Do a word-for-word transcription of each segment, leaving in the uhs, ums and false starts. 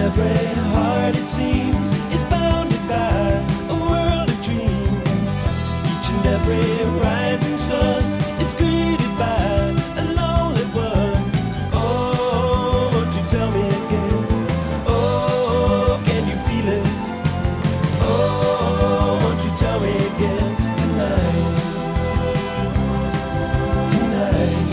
every heart, it seems, is bounded by a world of dreams. Each and every rising sun is greeted by a lonely one. Oh, won't you tell me again? Oh, can you feel it? Oh, won't you tell me again tonight? Tonight.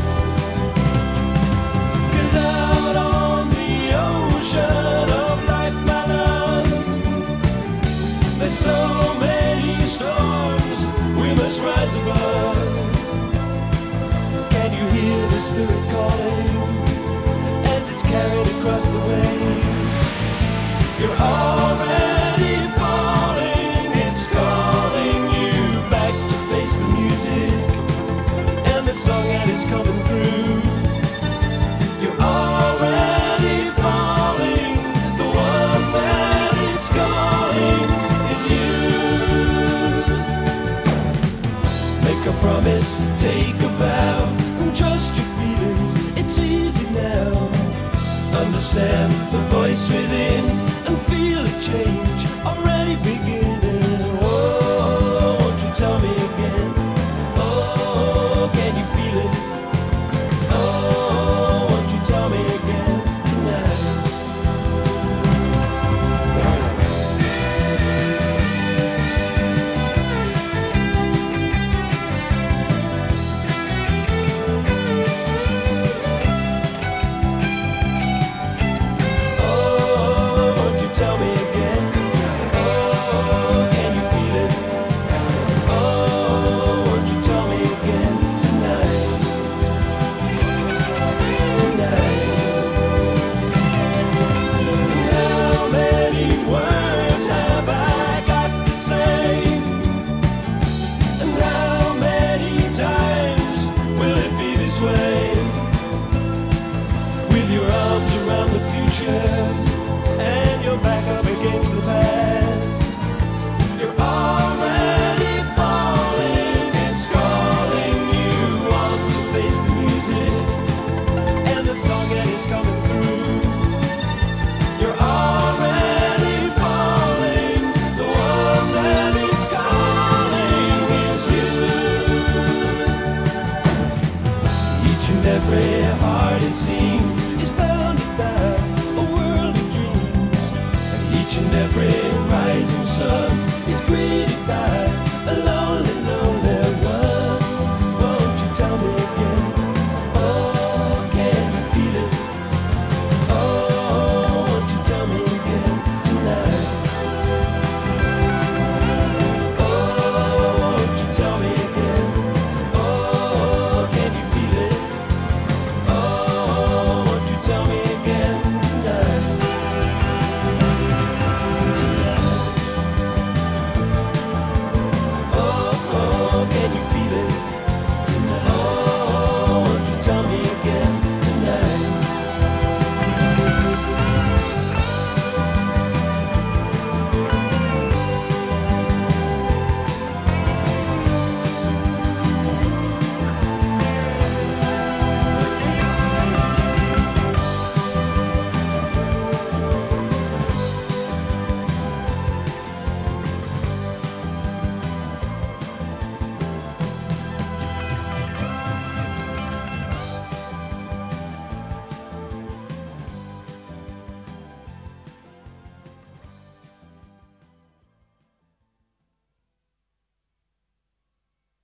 'Cause out on the ocean of life, my love, there's so many storms we must rise above. Can you hear the spirit calling as it's carried across the waves? You're already falling, it's calling you back to face the music and the song that is coming through. You're already falling, the one that is calling is you. Make a promise, take a vow, and trust your feelings, it's easy now. Understand the voice within and feel a change already begin.